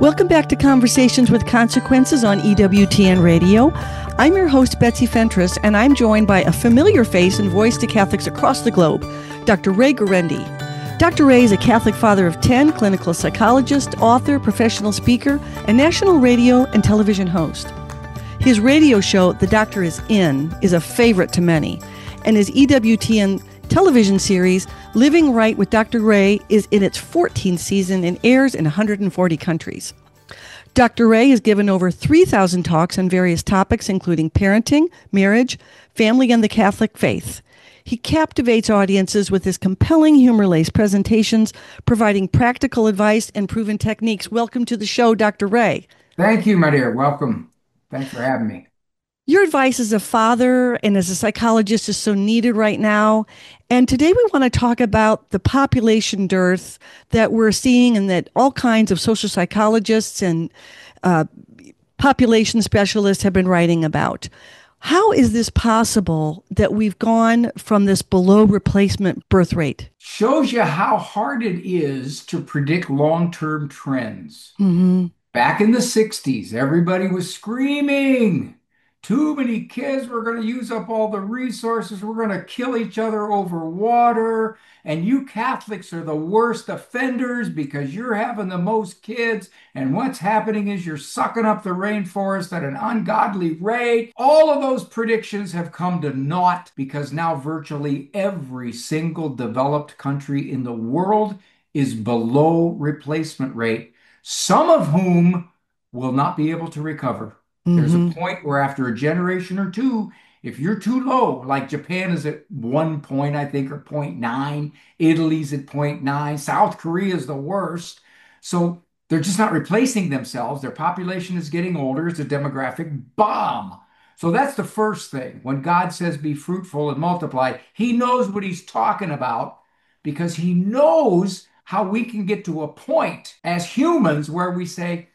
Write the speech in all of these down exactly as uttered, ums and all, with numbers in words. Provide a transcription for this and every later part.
Welcome back to Conversations with Consequences on E W T N Radio. I'm your host, Betsy Fentress, and I'm joined by a familiar face and voice to Catholics across the globe, Doctor Ray Guarendi. Doctor Ray is a Catholic father of ten, clinical psychologist, author, professional speaker, and national radio and television host. His radio show, The Doctor Is In, is a favorite to many, and his E W T N television series, Living Right with Doctor Ray, is in its fourteenth season and airs in one hundred forty countries. Doctor Ray has given over three thousand talks on various topics, including parenting, marriage, family, and the Catholic faith. He captivates audiences with his compelling humor-laced presentations, providing practical advice and proven techniques. Welcome to the show, Doctor Ray. Thank you, my dear. Welcome. Thanks for having me. Your advice as a father and as a psychologist is so needed right now. And today we want to talk about the population dearth that we're seeing and that all kinds of social psychologists and uh, population specialists have been writing about. How is this possible that we've gone from this below replacement birth rate? Shows you how hard it is to predict long-term trends. Mm-hmm. Back in the sixties, everybody was screaming, too many kids, we're going to use up all the resources, we're going to kill each other over water, and you Catholics are the worst offenders because you're having the most kids, and what's happening is you're sucking up the rainforest at an ungodly rate. All of those predictions have come to naught because now virtually every single developed country in the world is below replacement rate, some of whom will not be able to recover. There's a Mm-hmm. point where after a generation or two, if you're too low, like Japan is at one point, I think, or zero point nine, Italy's at zero point nine, South Korea is the worst. So they're just not replacing themselves. Their population is getting older. It's a demographic bomb. So that's the first thing. When God says be fruitful and multiply, he knows what he's talking about because he knows how we can get to a point as humans where we say,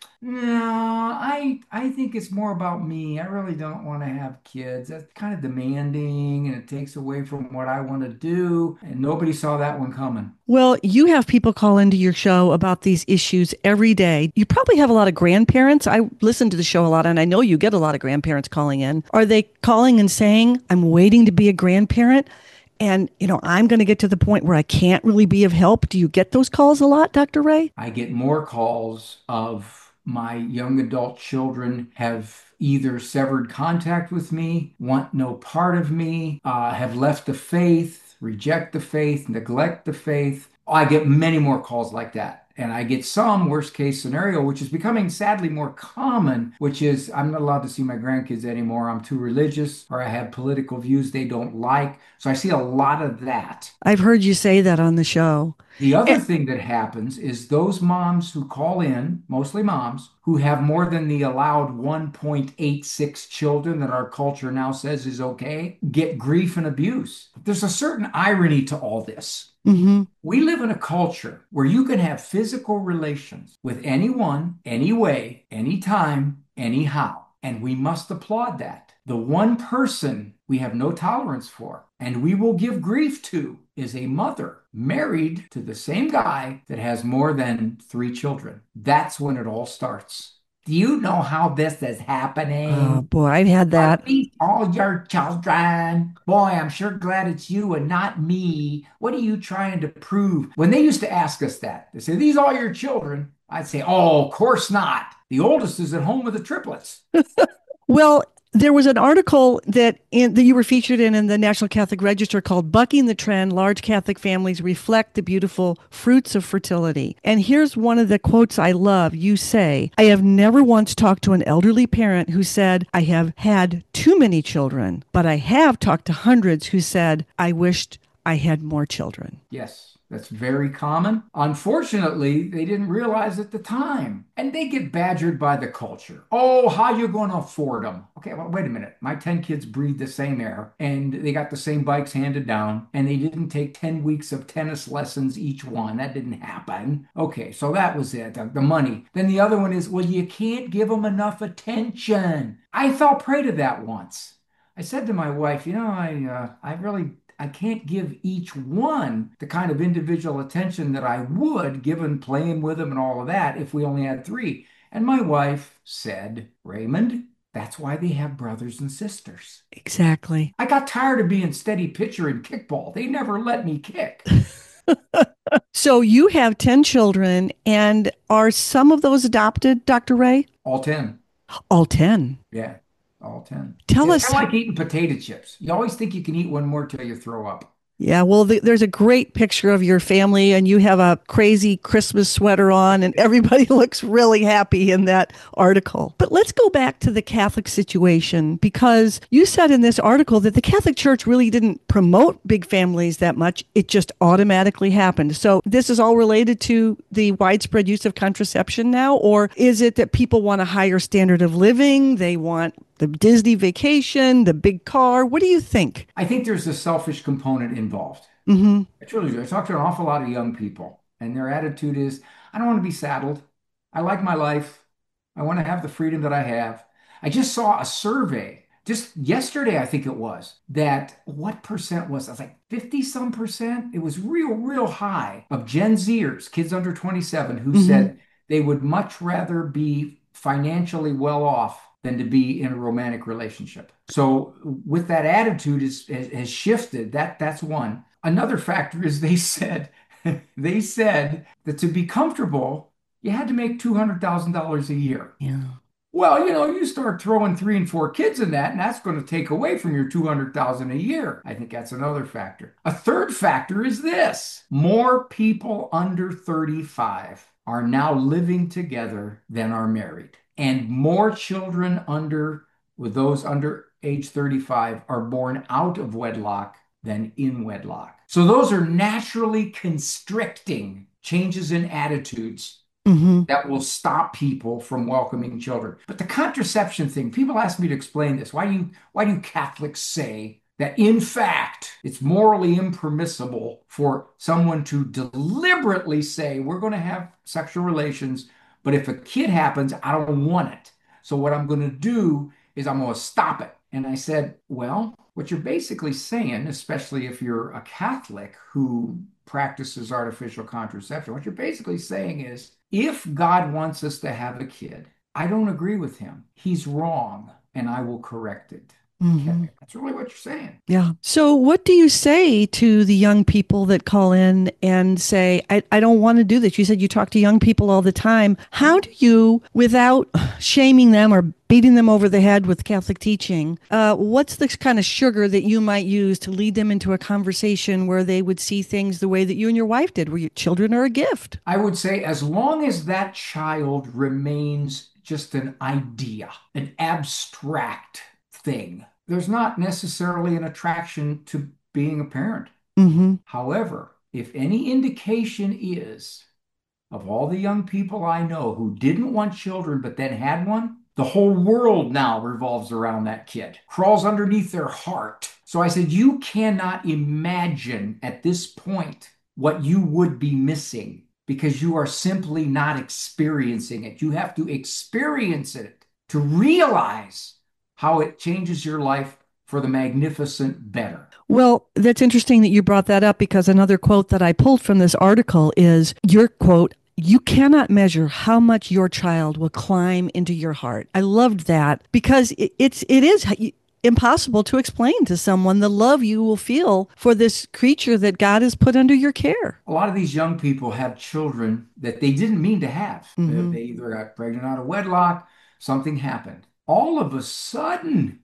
no, I I think it's more about me. I really don't want to have kids. That's kind of demanding and it takes away from what I want to do. And nobody saw that one coming. Well, you have people call into your show about these issues every day. You probably have a lot of grandparents. I listen to the show a lot, and I know you get a lot of grandparents calling in. Are they calling and saying, I'm waiting to be a grandparent, and, you know, I'm going to get to the point where I can't really be of help? Do you get those calls a lot, Doctor Ray? I get more calls of my young adult children have either severed contact with me, want no part of me, uh, have left the faith, reject the faith, neglect the faith. I get many more calls like that. And I get some worst case scenario, which is becoming sadly more common, which is I'm not allowed to see my grandkids anymore. I'm too religious, or I have political views they don't like. So I see a lot of that. I've heard you say that on the show. The other Eh, thing that happens is those moms who call in, mostly moms, who have more than the allowed one point eight six children that our culture now says is okay, get grief and abuse. There's a certain irony to all this. Mm-hmm. We live in a culture where you can have physical relations with anyone, any way, anytime, anyhow, and we must applaud that. The one person we have no tolerance for, and we will give grief to, is a mother married to the same guy that has more than three children. That's when it all starts. Do you know how this is Oh, happening? boy, I've had Are that. these all your children? Boy, I'm sure glad it's you and not me. What are you trying to prove? When they used to ask us that, they say, these all your children? I'd say, oh, of course not. The oldest is at home with the triplets. Well, there was an article that in, that you were featured in in the National Catholic Register called "Bucking the Trend: Large Catholic Families Reflect the Beautiful Fruits of Fertility." And here's one of the quotes I love. You say, "I have never once talked to an elderly parent who said I have had too many children, but I have talked to hundreds who said I wished I had more children." Yes, that's very common. Unfortunately, they didn't realize at the time. And they get badgered by the culture. Oh, how you going to afford them? Okay, well, wait a minute. My ten kids breathe the same air and they got the same bikes handed down and they didn't take ten weeks of tennis lessons each one. That didn't happen. Okay, so that was it, the, the money. Then the other one is, well, you can't give them enough attention. I fell prey to that once. I said to my wife, you know, I uh, I really I can't give each one the kind of individual attention that I would given playing with them and all of that if we only had three. And my wife said, Raymond, that's why they have brothers and sisters. Exactly. I got tired of being steady pitcher in kickball. They never let me kick. So you have ten children, and are some of those adopted, Doctor Ray? All ten. All ten. Yeah, all ten. Tell It's us. kind of like eating potato chips. You always think you can eat one more till you throw up. Yeah, well, th- there's a great picture of your family, and you have a crazy Christmas sweater on, and everybody looks really happy in that article. But let's go back to the Catholic situation, because you said in this article that the Catholic Church really didn't promote big families that much. It just automatically happened. So this is all related to the widespread use of contraception now, or is it that people want a higher standard of living? They want the Disney vacation, the big car. What do you think? I think there's a selfish component involved. Mm-hmm. I truly do. I talk to an awful lot of young people, and their attitude is, I don't want to be saddled. I like my life. I want to have the freedom that I have. I just saw a survey just yesterday, I think it was, that what percent was, I was like fifty some percent. It was real, real high of Gen Zers, kids under twenty-seven, who Mm-hmm. said they would much rather be financially well off than to be in a romantic relationship. So with that attitude is has, has shifted. That that's one. Another factor is they said they said that to be comfortable, you had to make two hundred thousand dollars a year. Yeah. Well, you know, you start throwing three and four kids in that, and that's going to take away from your two hundred thousand dollars a year. I think that's another factor. A third factor is this: more people under thirty-five are now living together than are married. And more children under, with those under age thirty-five, are born out of wedlock than in wedlock. So those are naturally constricting changes in attitudes Mm-hmm. that will stop people from welcoming children. But the contraception thing, people ask me to explain this. Why do you, why do Catholics say that in fact it's morally impermissible for someone to deliberately say, we're going to have sexual relations, but if a kid happens, I don't want it. So what I'm going to do is I'm going to stop it. And I said, well, what you're basically saying, especially if you're a Catholic who practices artificial contraception, what you're basically saying is, if God wants us to have a kid, I don't agree with him. He's wrong, and I will correct it. Mm-hmm. Okay, that's really what you're saying. Yeah. So what do you say to the young people that call in and say, I, I don't want to do this? You said you talk to young people all the time. How do you, without shaming them or beating them over the head with Catholic teaching, uh, what's the kind of sugar that you might use to lead them into a conversation where they would see things the way that you and your wife did, where your children are a gift? I would say as long as that child remains just an idea, an abstract thing, there's not necessarily an attraction to being a parent. Mm-hmm. However, if any indication is of all the young people I know who didn't want children but then had one, the whole world now revolves around that kid, crawls underneath their heart. So I said, you cannot imagine at this point what you would be missing because you are simply not experiencing it. You have to experience it to realize how it changes your life for the magnificent better. Well, that's interesting that you brought that up, because another quote that I pulled from this article is your quote, "You cannot measure how much your child will climb into your heart." I loved that, because it, it's it is impossible to explain to someone the love you will feel for this creature that God has put under your care. A lot of these young people have children that they didn't mean to have. Mm-hmm. They either got pregnant out of wedlock, something happened. All of a sudden,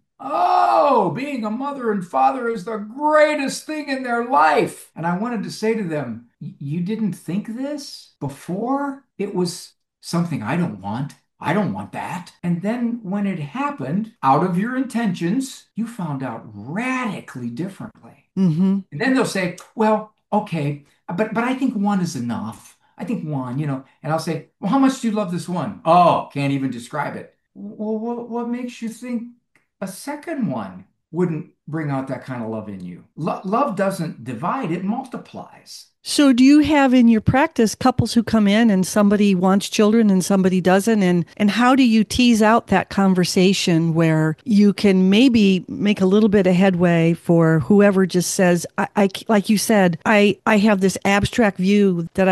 oh, being a mother and father is the greatest thing in their life. And I wanted to say to them, you didn't think this before? It was something I don't want. I don't want that. And then when it happened, out of your intentions, you found out radically differently. Mm-hmm. And then they'll say, well, okay, but but I think one is enough. I think one, you know, and I'll say, well, how much do you love this one? Oh, can't even describe it. Well, what, what makes you think a second one wouldn't bring out that kind of love in you? Lo- love doesn't divide, it multiplies. So do you have in your practice couples who come in and somebody wants children and somebody doesn't? And, and how do you tease out that conversation where you can maybe make a little bit of headway for whoever just says, I, I like you said, I, I have this abstract view that I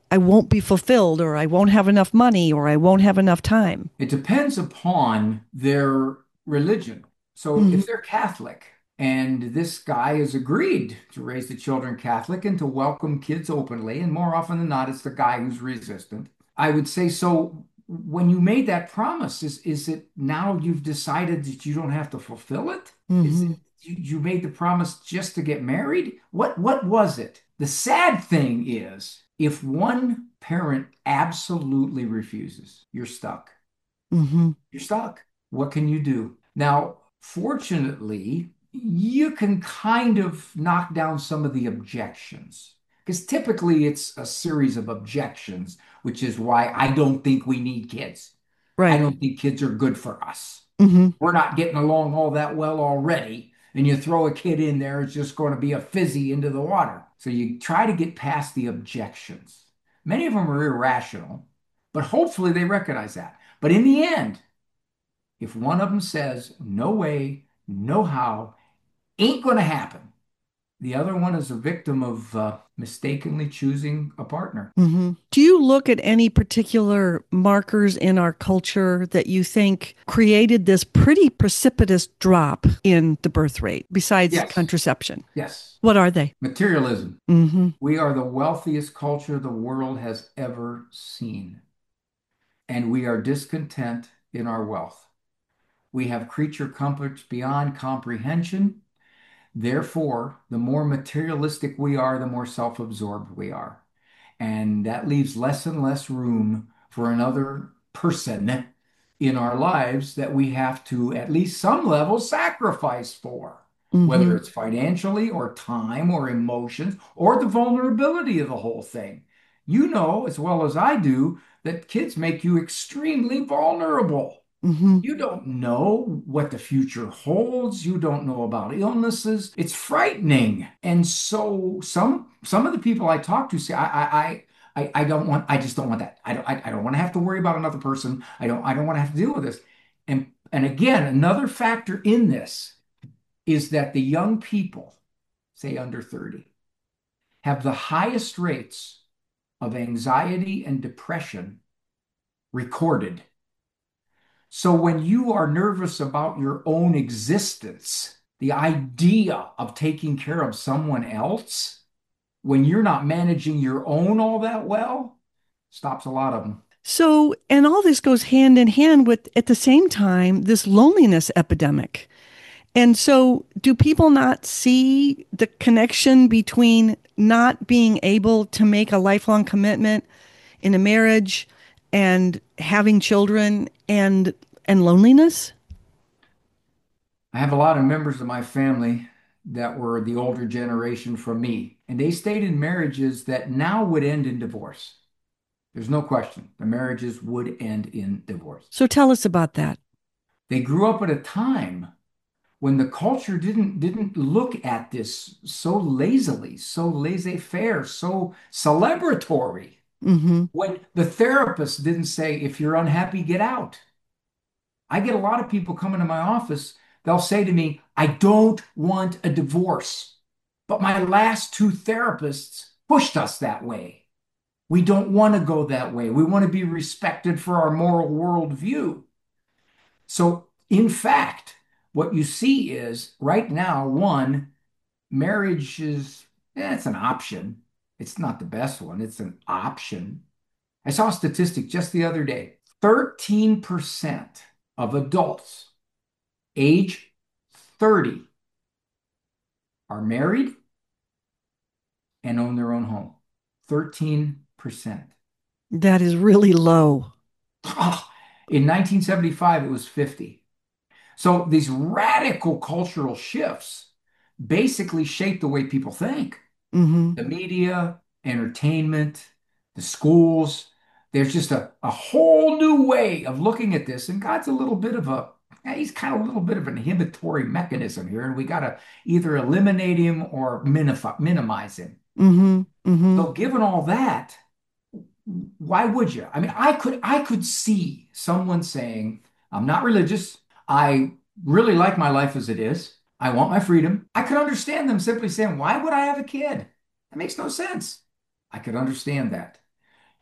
I won't be fulfilled, or I won't have enough money, or I won't have enough time? It depends upon their religion. So Hmm. if they're Catholic and this guy has agreed to raise the children Catholic and to welcome kids openly, and more often than not, it's the guy who's resistant. I would say, so when you made that promise, is is it now you've decided that you don't have to fulfill it? Is Hmm. it you, you made the promise just to get married? What what was it? The sad thing is, if one parent absolutely refuses, you're stuck. Hmm. You're stuck. What can you do? Now, fortunately, you can kind of knock down some of the objections because typically it's a series of objections, which is why I don't think we need kids. I Right. don't think kids are good for us. Hmm. We're not getting along all that well already. And you throw a kid in there, it's just going to be a fizzy into the water. So you try to get past the objections. Many of them are irrational, but hopefully they recognize that. But in the end, if one of them says, no way, no how, ain't going to happen, the other one is a victim of uh, mistakenly choosing a partner. Hmm. Do you look at any particular markers in our culture that you think created this pretty precipitous drop in the birth rate besides Yes, contraception? yes. What are they? Materialism. Hmm. We are the wealthiest culture the world has ever seen, and we are discontent in our wealth. We have creature comforts beyond comprehension. Therefore, the more materialistic we are, the more self-absorbed we are. And that leaves less and less room for another person in our lives that we have to, at least some level, sacrifice for, whether Hmm. it's financially or time or emotions or the vulnerability of the whole thing. You know as well as I do that kids make you extremely vulnerable. Hmm. You don't know what the future holds. You don't know about illnesses. It's frightening. And so some some of the people I talk to say, I I I I don't want, I just don't want that. I don't I, I don't want to have to worry about another person. I don't I don't want to have to deal with this. And and again, another factor in this is that the young people, say under thirty, have the highest rates of anxiety and depression recorded. So when you are nervous about your own existence, the idea of taking care of someone else, when you're not managing your own all that well, stops a lot of them. So, and all this goes hand in hand with, at the same time, this loneliness epidemic. And so, do people not see the connection between not being able to make a lifelong commitment in a marriage and having children and and loneliness? I have a lot of members of my family that were the older generation from me, and they stayed in marriages that now would end in divorce. There's no question. The marriages would end in divorce. So tell us about that. They grew up at a time when the culture didn't didn't look at this so lazily, so laissez-faire, so celebratory. Hmm. When the therapist didn't say, if you're unhappy, get out. I get a lot of people coming to my office, they'll say to me, I don't want a divorce, but my last two therapists pushed us that way. We don't want to go that way. We want to be respected for our moral worldview. So, in fact, what you see is right now, one, marriage is, eh, it's an option. It's not the best one, it's an option. I saw a statistic just the other day. thirteen percent of adults age thirty are married and own their own home. thirteen percent. That is really low. In nineteen seventy-five, it was fifty. So these radical cultural shifts basically shape the way people think. Hmm. The media, entertainment, the schools. There's just a, a whole new way of looking at this. And God's a little bit of a, he's kind of a little bit of an inhibitory mechanism here. And we got to either eliminate him or minif- minimize him. Hmm. Hmm. So given all that, why would you? I mean, I could I could see someone saying, I'm not religious. I really like my life as it is. I want my freedom. I could understand them simply saying, why would I have a kid? That makes no sense. I could understand that.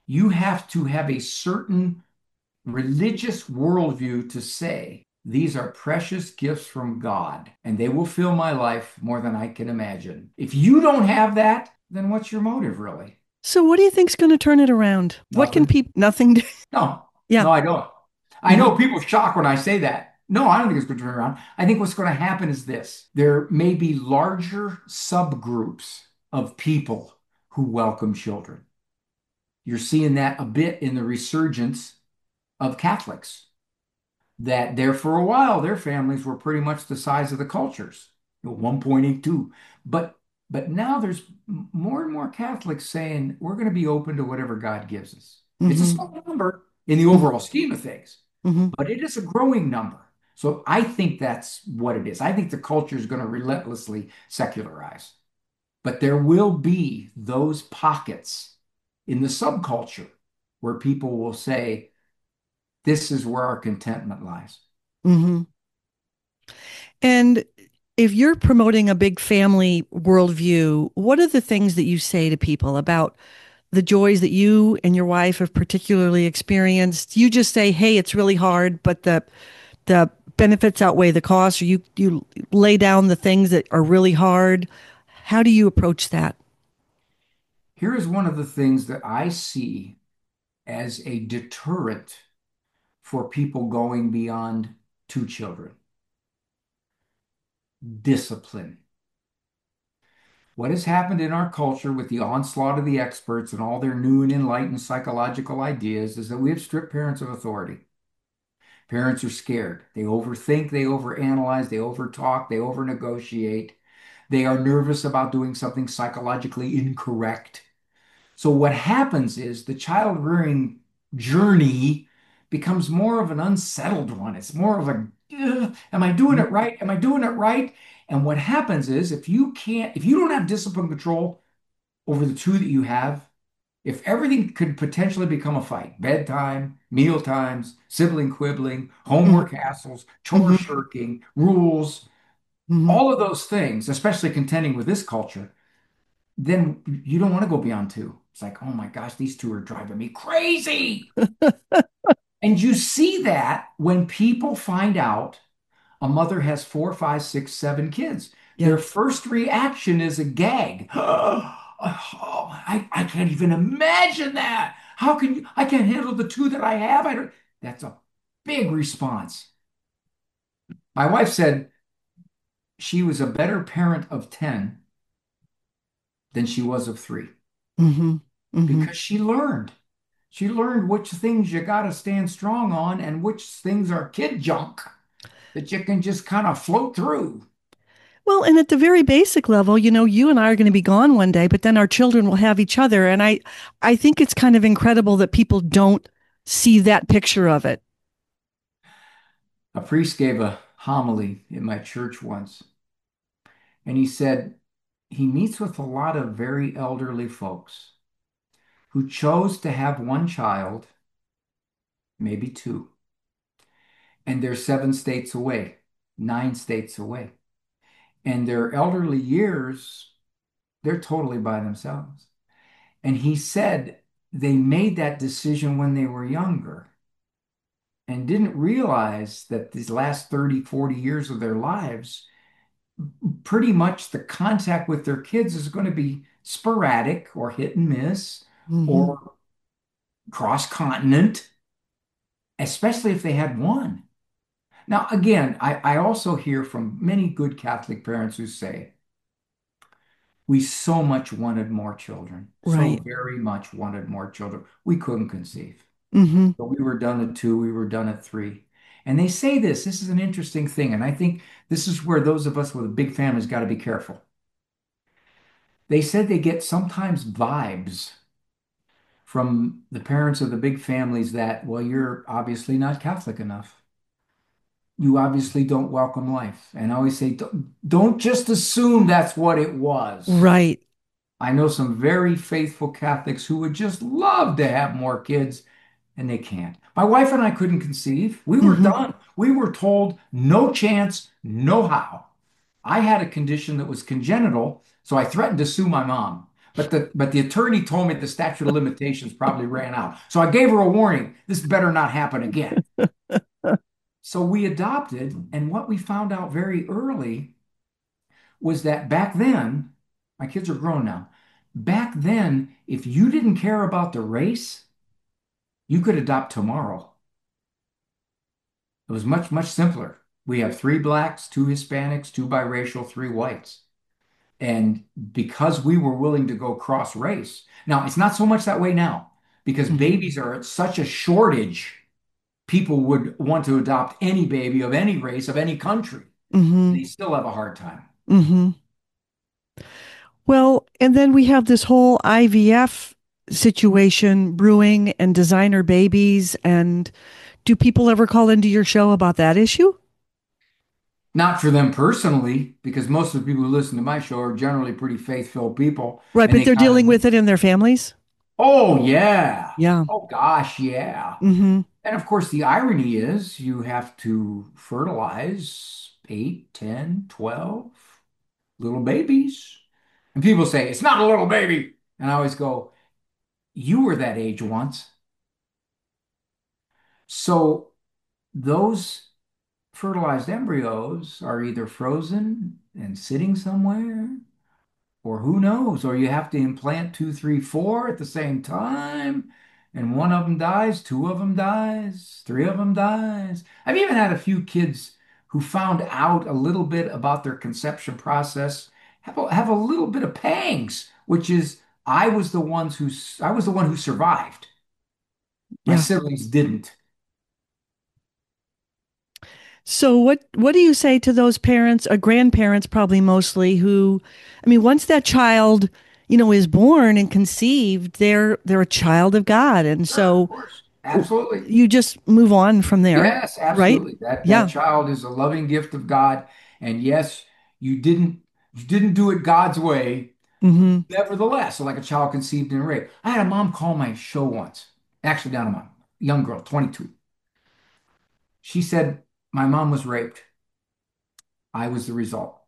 You have to have a certain religious worldview to say, these are precious gifts from God, and they will fill my life more than I can imagine. If you don't have that, then what's your motive, really? So what do you think's going to turn it around? What can Nothing. people, nothing do? No, Yeah. no, I don't. I Hmm. know people shock when I say that. No, I don't think it's going to turn around. I think what's going to happen is this. There may be larger subgroups of people who welcome children. You're seeing that a bit in the resurgence of Catholics, that there for a while, their families were pretty much the size of the cultures, you know, one point eight two. But but now there's more and more Catholics saying we're going to be open to whatever God gives us. It's a Hmm. small number in the overall scheme of things, Hmm. but it is a growing number. So I think that's what it is. I think the culture is going to relentlessly secularize, but there will be those pockets in the subculture where people will say, this is where our contentment lies. Hmm. And if you're promoting a big family worldview, what are the things that you say to people about the joys that you and your wife have particularly experienced? You just say, "Hey, it's really hard, but the the benefits outweigh the costs," or you you lay down the things that are really hard. How do you approach that? Here is one of the things that I see as a deterrent for people going beyond two children: discipline. What has happened in our culture with the onslaught of the experts and all their new and enlightened psychological ideas is that we have stripped parents of authority. Parents are scared. They overthink, they overanalyze, they overtalk, they overnegotiate. They are nervous about doing something psychologically incorrect. So what happens is the child rearing journey becomes more of an unsettled one. It's more of a, "Ugh, am I doing it right? Am I doing it right?" And what happens is if you can't, if you don't have discipline control over the two that you have, if everything could potentially become a fight, bedtime, meal times, sibling quibbling, Hmm. homework hassles, chore Hmm. shirking, rules, Hmm. all of those things, especially contending with this culture, then you don't want to go beyond two. It's like, oh my gosh, these two are driving me crazy. And you see that when people find out a mother has four, five, six, seven kids. Yeah. Their first reaction is a gag. Oh, I, I can't even imagine that. How can you? I can't handle the two that I have. I don't. That's a big response. My wife said she was a better parent of ten than she was of three Hmm. Hmm. because she learned. She learned which things you got to stand strong on and which things are kid junk that you can just kind of float through. Well, and at the very basic level, you know, you and I are going to be gone one day, but then our children will have each other. And I, I think it's kind of incredible that people don't see that picture of it. A priest gave a homily in my church once, and he said he meets with a lot of very elderly folks who chose to have one child, maybe two, and they're seven states away, nine states away. And their elderly years, they're totally by themselves. And he said they made that decision when they were younger and didn't realize that these last thirty, forty years of their lives, pretty much the contact with their kids is going to be sporadic or hit and miss Hmm. or cross continent, especially if they had one. Now, again, I, I also hear from many good Catholic parents who say, we so much wanted more children, so Right. very much wanted more children. We couldn't conceive. Hmm. But we were done at two, we were done at three. And they say this, this is an interesting thing. And I think this is where those of us with a big family's got to be careful. They said they get sometimes vibes from the parents of the big families that, well, you're obviously not Catholic enough. You obviously don't welcome life. And I always say, don't, don't just assume that's what it was. Right. I know some very faithful Catholics who would just love to have more kids and they can't. My wife and I couldn't conceive. We were Hmm. done. We were told no chance, no how. I had a condition that was congenital, so I threatened to sue my mom. But the but the attorney told me the statute of limitations probably ran out. So I gave her a warning. This better not happen again. So we adopted, and what we found out very early was that back then, my kids are grown now. Back then, if you didn't care about the race, you could adopt tomorrow. It was much, much simpler. We have three blacks, two Hispanics, two biracial, three whites. And because we were willing to go cross race, now it's not so much that way now because Mhm. babies are at such a shortage. People would want to adopt any baby of any race, of any country. Mhm. They still have a hard time. Mhm. Well, and then we have this whole I V F situation brewing and designer babies. And do people ever call into your show about that issue? Not for them personally, because most of the people who listen to my show are generally pretty faith-filled people, Right, and but they they're kind dealing of, with it in their families. oh yeah, Yeah. oh gosh, yeah. Mm-hmm. And of course, the irony is you have to fertilize eight, ten, twelve little babies. And people say, it's not a little baby. And I always go, you were that age once. So those fertilized embryos are either frozen and sitting somewhere, or who knows, or you have to implant two, three, four at the same time, and one of them dies, two of them dies, three of them dies. I've even had a few kids who found out a little bit about their conception process have a, have a little bit of pangs, which is I was the ones who I was the one who survived. My Yeah. siblings didn't. So what what do you say to those parents, uh, grandparents probably mostly, who, I mean, once that child, you know, is born and conceived, they're they're a child of God, and Sure, of so course. Absolutely. you just move on from there, Yes, right? absolutely. That that Yeah. child is a loving gift of God. And yes, you didn't you didn't do it God's way. Mm-hmm. Nevertheless, so like a child conceived in rape. I had a mom call my show once. Actually, not a mom, young girl, twenty-two. She said, my mom was raped. I was the result.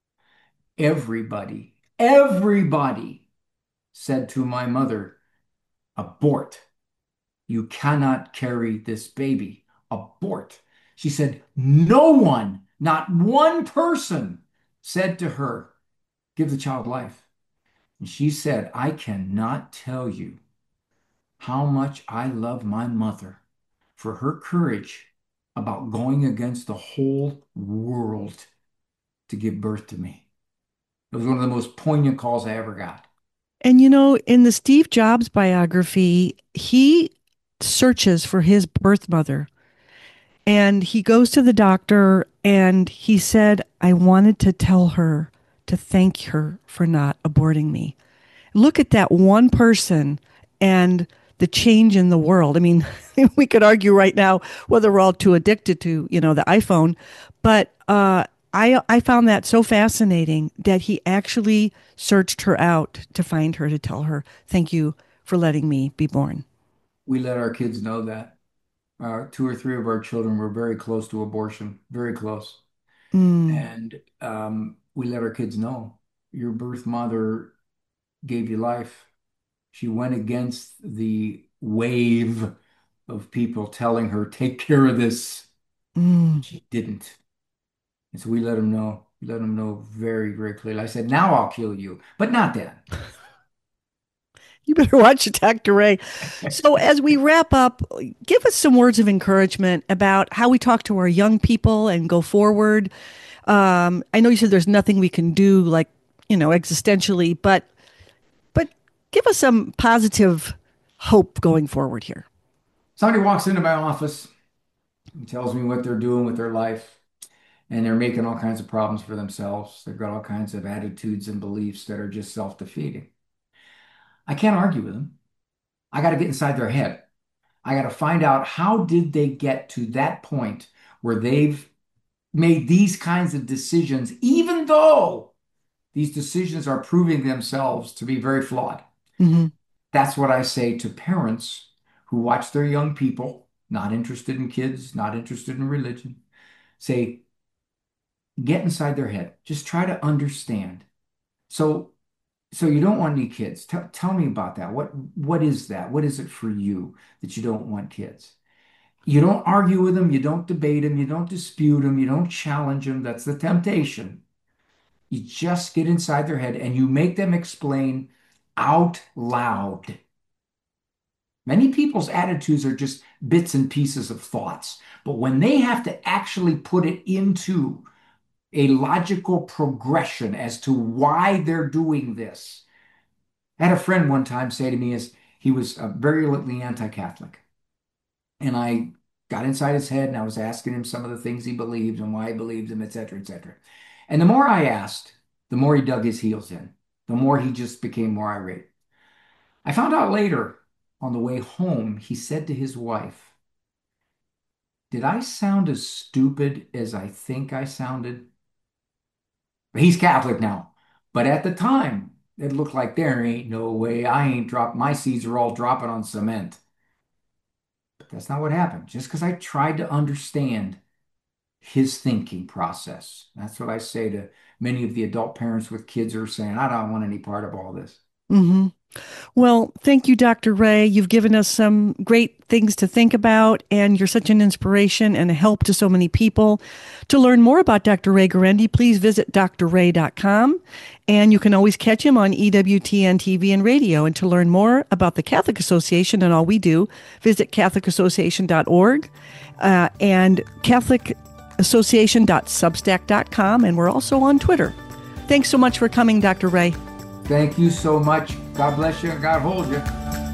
Everybody, everybody said to my mother, abort. You cannot carry this baby. Abort. She said, no one, not one person said to her, give the child life. And she said, I cannot tell you how much I love my mother for her courage about going against the whole world to give birth to me. It was one of the most poignant calls I ever got. And you know, in the Steve Jobs biography, he searches for his birth mother. And he goes to the doctor and he said, I wanted to tell her to thank her for not aborting me. Look at that one person and the change in the world. I mean, we could argue right now whether we're all too addicted to, you know, the iPhone, but uh, I I found that so fascinating that he actually searched her out to find her to tell her, thank you for letting me be born. We let our kids know that. Uh, two or three of our children were very close to abortion, very close. Mm, And um, we let our kids know your birth mother gave you life. She went against the wave of people telling her, take care of this. mm. She didn't. And so we let them know. We let them know very, very clearly. I said, now I'll kill you, but not then. You better watch it, doctor Ray. So, as we wrap up, give us some words of encouragement about how we talk to our young people and go forward. Um, I know you said there's nothing we can do, like, you know, existentially, but but give us some positive hope going forward here. Somebody walks into my office and tells me what they're doing with their life, and they're making all kinds of problems for themselves. They've got all kinds of attitudes and beliefs that are just self-defeating. I can't argue with them. I got to get inside their head. I got to find out how did they get to that point where they've made these kinds of decisions, even though these decisions are proving themselves to be very flawed. Mm-hmm. That's what I say to parents who watch their young people, not interested in kids, not interested in religion. Say, get inside their head. Just try to understand. So So you don't want any kids. Tell tell me about that. What what is that? What is it for you that you don't want kids? You don't argue with them, you don't debate them, you don't dispute them, you don't challenge them. That's the temptation. You just get inside their head and you make them explain out loud. Many people's attitudes are just bits and pieces of thoughts, but when they have to actually put it into a logical progression as to why they're doing this. I had a friend one time say to me as he was uh, virulently anti-Catholic. And I got inside his head and I was asking him some of the things he believed and why he believes them, et cetera, et cetera. And the more I asked, the more he dug his heels in, the more he just became more irate. I found out later on the way home, he said to his wife, "Did I sound as stupid as I think I sounded?" He's Catholic now, but at the time, it looked like there ain't no way I ain't dropped, my seeds are all dropping on cement. But that's not what happened. Just because I tried to understand his thinking process. That's what I say to many of the adult parents with kids who are saying, I don't want any part of all this. Hmm. Well, thank you, Doctor Ray. You've given us some great things to think about, and you're such an inspiration and a help to so many people. To learn more about Doctor Ray Guarendi, please visit d r ray dot com, and you can always catch him on E W T N T V and radio. And to learn more about the Catholic Association and all we do, visit catholic association dot org uh, and catholic association dot substack dot com, and we're also on Twitter. Thanks so much for coming, Doctor Ray. Thank you so much. God bless you and God hold you.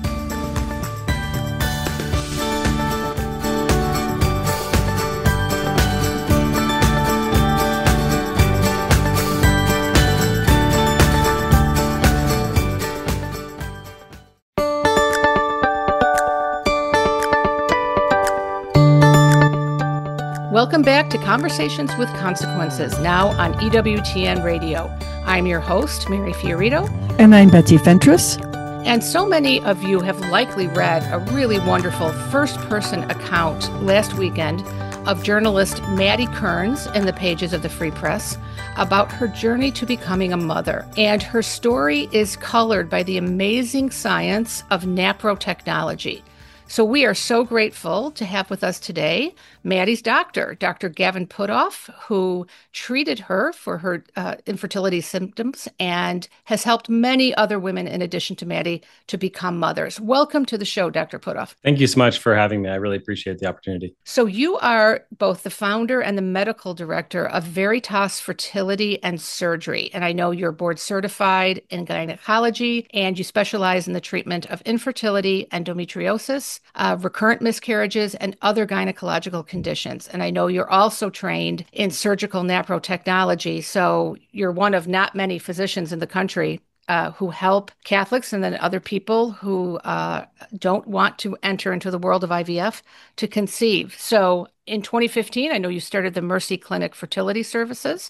Welcome back to Conversations with Consequences, now on E W T N Radio. I'm your host, Mary Fiorito. And I'm Betsy Fentress. And so many of you have likely read a really wonderful first-person account last weekend of journalist Maddie Kearns in the pages of the Free Press about her journey to becoming a mother. And her story is colored by the amazing science of naprotechnology. So we are so grateful to have with us today Maddie's doctor, Doctor Gavin Putoff, who treated her for her uh, infertility symptoms and has helped many other women, in addition to Maddie, to become mothers. Welcome to the show, Doctor Putoff. Thank you so much for having me. I really appreciate the opportunity. So you are both the founder and the medical director of Veritas Fertility and Surgery. And I know you're board certified in gynecology, and you specialize in the treatment of infertility, endometriosis, uh, recurrent miscarriages, and other gynecological conditions. And I know you're also trained in surgical naprotechnology. So you're one of not many physicians in the country uh, who help Catholics and then other people who uh, don't want to enter into the world of I V F to conceive. So in twenty fifteen, I know you started the Mercy Clinic Fertility Services,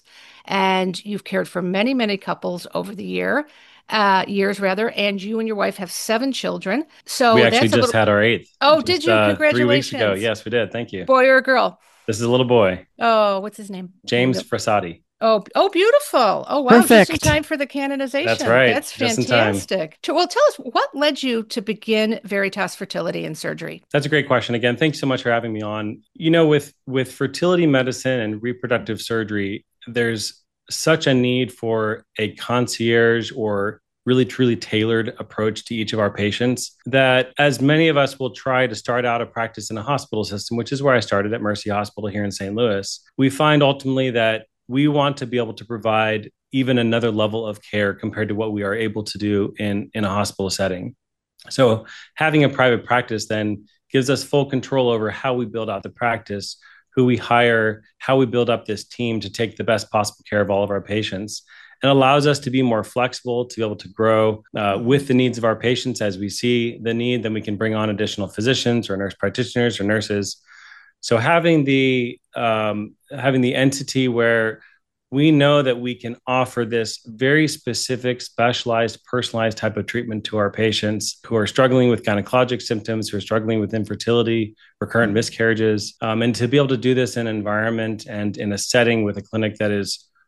and you've cared for many, many couples over the year. Uh, years rather, and you and your wife have seven children. So we actually that's just little... had our eighth. Oh, just, did you? Uh, Congratulations! Three weeks ago, yes, we did. Thank you. Boy or a girl? This is a little boy. Oh, what's his name? James Frassati. Oh, oh, beautiful! Oh, wow! Perfect. Just in time for the canonization. That's right. That's Just fantastic. Well, tell us, what led you to begin Veritas Fertility and Surgery? That's a great question. Again, thanks so much for having me on. You know, with with fertility medicine and reproductive surgery, there's such a need for a concierge or really truly tailored approach to each of our patients that as many of us will try to start out a practice in a hospital system, which is where I started at Mercy Hospital here in Saint Louis, we find ultimately that we want to be able to provide even another level of care compared to what we are able to do in, in a hospital setting. So having a private practice then gives us full control over how we build out the practice, who we hire, how we build up this team to take the best possible care of all of our patients. And allows us to be more flexible, to be able to grow uh, with the needs of our patients. As we see the need, then we can bring on additional physicians or nurse practitioners or nurses. So having the um, having the entity where we know that we can offer this very specific, specialized, personalized type of treatment to our patients who are struggling with gynecologic symptoms, who are struggling with infertility, recurrent miscarriages, um, and to be able to do this in an environment and in a setting with a clinic that is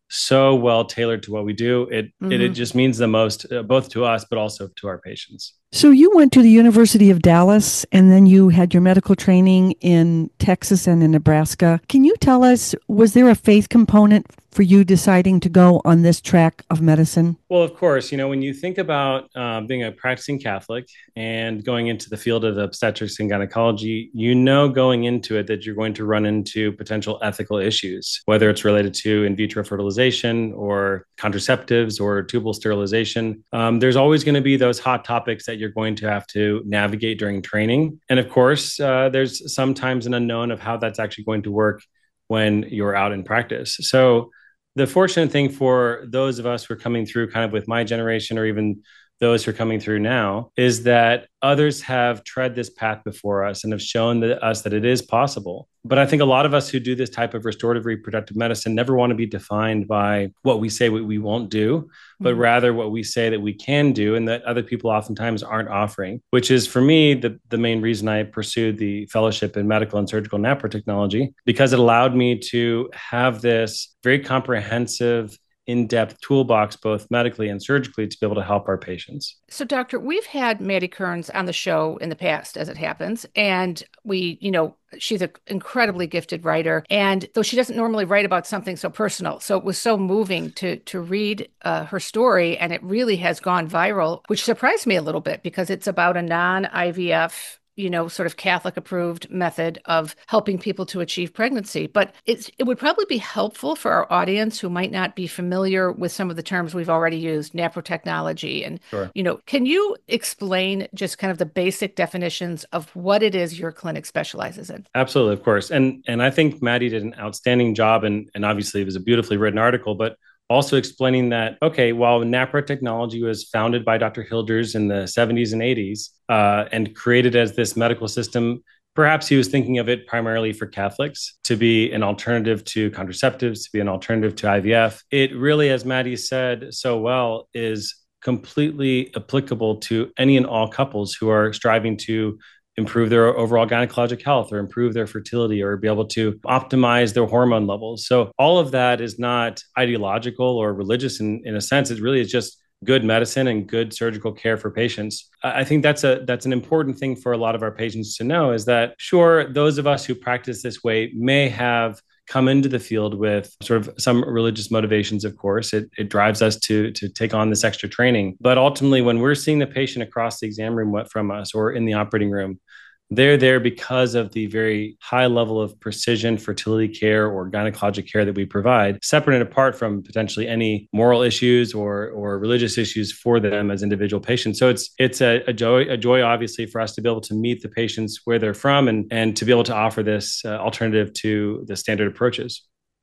so well tailored to what we do. It mm-hmm. it, it just means the most, uh, both to us, but also to our patients. So you went to the University of Dallas, and then you had your medical training in Texas and in Nebraska. Can you tell us, was there a faith component for you deciding to go on this track of medicine? Well, of course, you know, when you think about uh, being a practicing Catholic and going into the field of obstetrics and gynecology, you know going into it that you're going to run into potential ethical issues, whether it's related to in vitro fertilization or contraceptives or tubal sterilization. Um, there's always going to be those hot topics that you're going to have to navigate during training. And of course, uh, there's sometimes an unknown of how that's actually going to work when you're out in practice. So the fortunate thing for those of us who are coming through kind of with my generation, or even those who are coming through now, is that others have tread this path before us and have shown that, us that it is possible. But I think a lot of us who do this type of restorative reproductive medicine never want to be defined by what we say we, we won't do, but mm-hmm. rather what we say that we can do and that other people oftentimes aren't offering, which is for me the, the main reason I pursued the fellowship in medical and surgical naprotechnology, because it allowed me to have this very comprehensive in-depth toolbox, both medically and surgically, to be able to help our patients. So, Doctor, we've had Maddie Kearns on the show in the past, as it happens, and we, you know, she's an incredibly gifted writer. And though she doesn't normally write about something so personal, so it was so moving to to read uh, her story, and it really has gone viral, which surprised me a little bit because it's about a non-I V F, you know, sort of Catholic approved method of helping people to achieve pregnancy. But it's, it would probably be helpful for our audience who might not be familiar with some of the terms we've already used, naprotechnology. And, sure. you know, can you explain just kind of the basic definitions of what it is your clinic specializes in? Absolutely, of course. And and I think Maddie did an outstanding job. And, and obviously it was a beautifully written article, but also explaining that, okay, while naprotechnology was founded by Doctor Hilders in the seventies and eighties uh, and created as this medical system, perhaps he was thinking of it primarily for Catholics to be an alternative to contraceptives, to be an alternative to I V F. It really, as Maddie said so well, is completely applicable to any and all couples who are striving to improve their overall gynecologic health or improve their fertility or be able to optimize their hormone levels. So all of that is not ideological or religious in, in a sense. It really is just good medicine and good surgical care for patients. I think that's a that's an important thing for a lot of our patients to know, is that, sure, those of us who practice this way may have come into the field with sort of some religious motivations, of course. It, it drives us to, to take on this extra training. But ultimately, when we're seeing the patient across the exam room from us or in the operating room, they're there because of the very high level of precision fertility care or gynecologic care that we provide, separate and apart from potentially any moral issues or or religious issues for them as individual patients. So it's it's a, a joy, a joy, obviously, for us to be able to meet the patients where they're from and, and to be able to offer this uh, alternative to the standard approaches.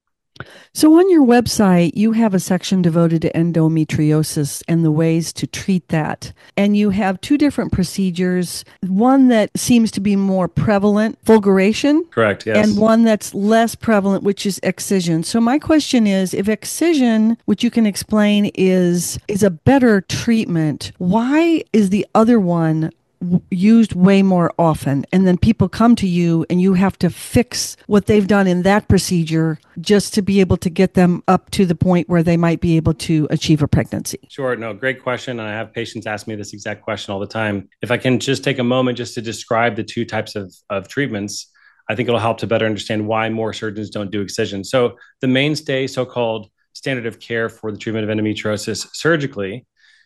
So on your website, you have a section devoted to endometriosis and the ways to treat that. And you have two different procedures, one that seems to be more prevalent, fulguration. Correct, yes. And one that's less prevalent, which is excision. So my question is, if excision, which you can explain, is is a better treatment, why is the other one used way more often, and then people come to you and you have to fix what they've done in that procedure just to be able to get them up to the point where they might be able to achieve a pregnancy? Sure. No, great question. And I have patients ask me this exact question all the time. If I can just take a moment just to describe the two types of, of treatments, I think it'll help to better understand why more surgeons don't do excision. So the mainstay, so-called standard of care for the treatment of endometriosis surgically,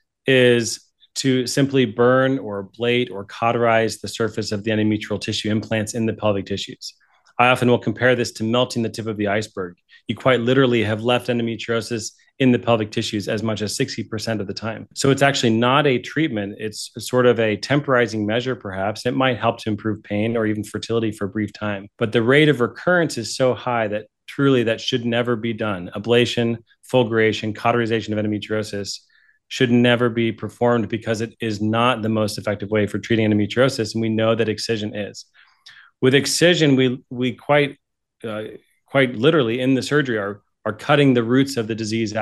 is to simply burn or ablate or cauterize the surface of the endometrial tissue implants in the pelvic tissues. I often will compare this to melting the tip of the iceberg. You quite literally have left endometriosis in the pelvic tissues as much as sixty percent of the time. So it's actually not a treatment. It's sort of a temporizing measure, perhaps. It might help to improve pain or even fertility for a brief time. But the rate of recurrence is so high that truly that should never be done. Ablation, fulguration, cauterization of endometriosis should never be performed because it is not the most effective way for treating endometriosis. And we know that excision is. With excision, we we quite uh, quite literally in the surgery are, are cutting the roots of the disease out.